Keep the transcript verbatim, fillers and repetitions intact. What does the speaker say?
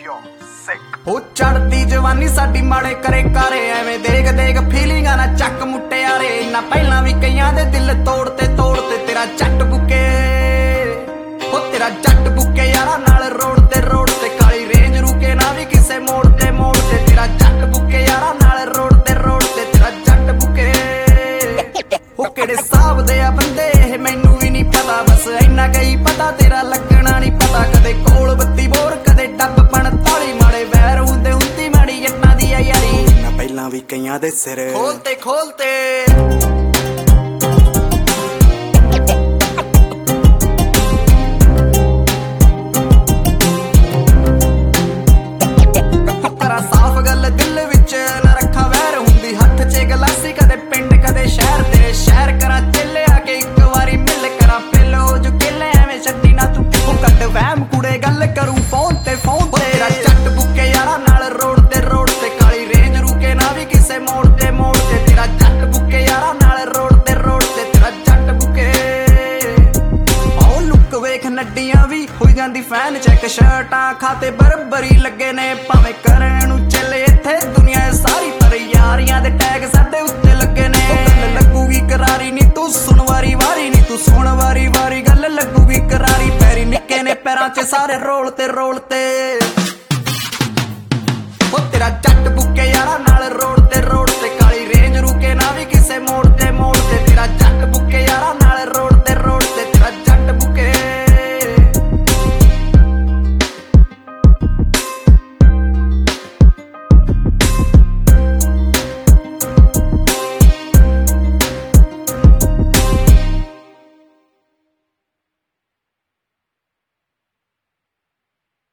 ਉਹ ਚੜਦੀ ਜਵਾਨੀ ਸਾਡੀ ਮਾੜੇ ਕਰੇ ਕਾਰੇ ਐਵੇਂ ਦੇਖ ਦੇਖ ਫੀਲਿੰਗਾਂ ਨਾ ਚੱਕ ਮੁੱਟਿਆਰੇ ਨਾ ਪਹਿਲਾਂ ਵੀ ਕਈਆਂ ਦੇ ਦਿਲ ਤੋੜ ਤੇ ਤੋੜ ਤੇ ਤੇਰਾ ਜੱਟ ਬੁੱਕੇ ਉਹ ਤੇਰਾ ਜੱਟ ਬੁੱਕੇ ਯਾਰਾਂ ਨਾਲ ਰੋਡ ਤੇ ਰੋਡ ਤੇ ਕਾਲੀ ਰੇਂਜ ਰੁਕੇ ਨਾ ਵੀ ਕਿਸੇ ਮੋੜ ਤੇ ਮੋੜ ਤੇ ਤੇਰਾ ਜੱਟ ਬੁੱਕੇ ਯਾਰਾਂ ਨਾਲ ਰੋਡ ਤੇ ਰੋਡ ਤੇ ਤੇਰਾ ਜੱਟ ਬੁੱਕੇ ਉਹ ਕਿਹੜੇ ਹਿਸਾਬ ਦੇ ਆ ਬੰਦੇ ਇਹ ਮੈਨੂੰ ਵੀ ਨਹੀਂ ਪਤਾ ਬਸ ਇੰਨਾ ਕਈ ਪਤਾ ਤੇਰਾ ਲੱਗਣਾ ਨਹੀਂ ਪਤਾ ਕਦੇ ਕੋਲ ਬੱਤੀ ਬੋਰ ਕਦੇ ਡੱਬ ਪੰਤਾਲੀ ਮਾੜੇ ਵੈਰ ਹੁੰਦੇ ਹੁੰਦੀ ਮਾੜੀ ਜੱਟਾਂ ਦੀ ਆ ਯਾਰੀ ਨਾ ਪਹਿਲਾਂ ਵੀ ਕਈਆਂ ਦੇ ਸਿਰ ਖੋਲਤੇ ਖੋਲਤੇ ਨੱਡੀਆਂ ਵੀ ਹੋਈ ਜਾਂਦੀ ਫੈਨ ਚੈੱਕ ਸ਼ਰਟਾਂ ਖਾਤੇ ਬਰਬਰੀ ਲੱਗੇ ਨੇ ਭਾਵੇਂ ਕਰਨ ਨੂੰ ਚੱਲੇ ਇੱਥੇ ਦੁਨੀਆ ਸਾਰੀ ਪਰ ਯਾਰੀਆਂ ਦੇ ਟੈਗ ਸਾਡੇ ਉੱਤੇ ਲੱਗੇ ਨੇ ਗੱਲ ਲੱਗੂਗੀ ਕਰਾਰੀ ਨੀ ਤੂੰ ਸੁਣ ਵਾਰੀ ਵਾਰੀ ਨੀ ਤੂੰ ਸੁਣ ਵਾਰੀ ਵਾਰੀ ਗੱਲ ਲੱਗੂਗੀ ਕਰਾਰੀ ਪੈਰੀ ਨਿੱਕੇ ਨੇ ਪੈਰਾਂ 'ਚ ਸਾਰੇ ਰੋਲ ਤੇ ਰੋਲ ਤੇ ਉਹ ਤੇਰਾ ਜੱਟ ਬੁੱਕੇ ਯਾਰਾਂ ਨਾਲ ਰੋਲ